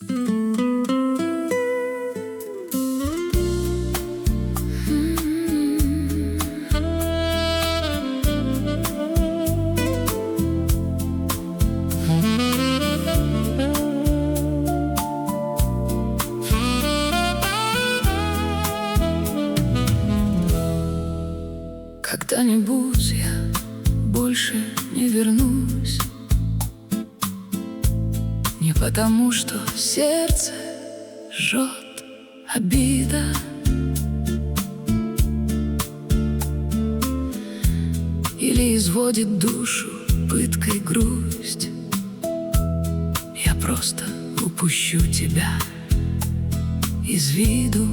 Когда-нибудь я больше не вернусь, не потому, что сердце жжет обида, или изводит душу пыткой грусть. Я просто упущу тебя из виду.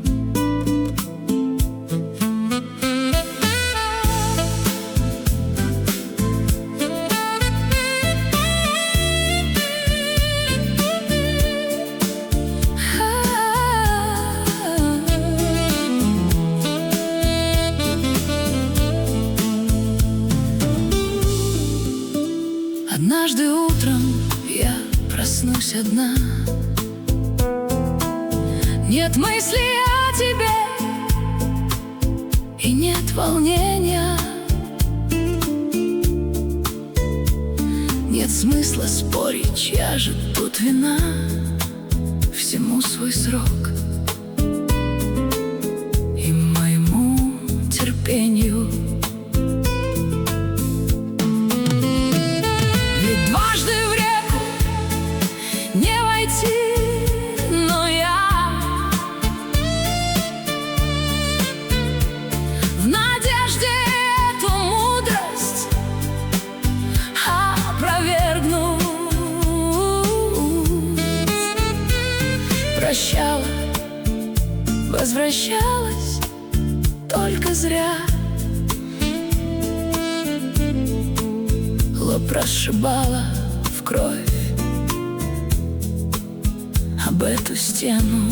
Однажды утром я проснусь одна. Нет мыслей о тебе и нет волнения. Нет смысла спорить, чья же тут вина. Всему свой срок, и моему терпению. Дважды в реку не войти, но я в надежде эту мудрость опровергнуть. Прощала, возвращалась только зря. Лоб расшибала в кровь об эту стену.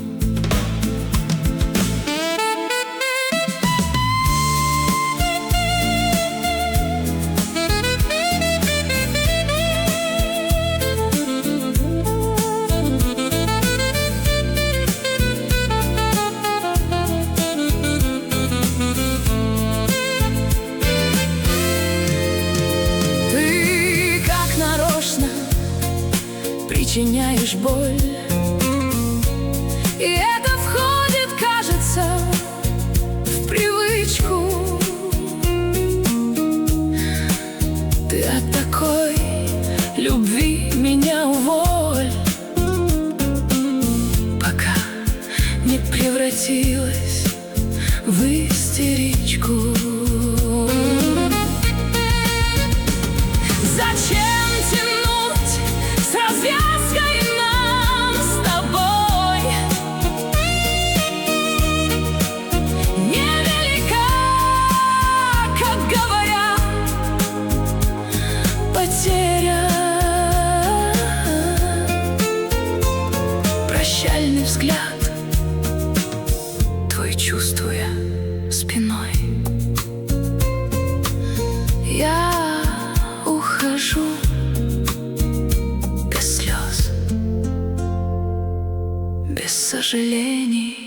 Причиняешь боль, и это входит, кажется, в привычку. Ты от такой любви меня уволь, пока не превратилась в истеричку. Зачем тянуть с развязкой нам с тобой? Невелика, как говорят, потеря. Прощальный взгляд твой чувствуя спиной. Я ухожу без слез, без сожалений.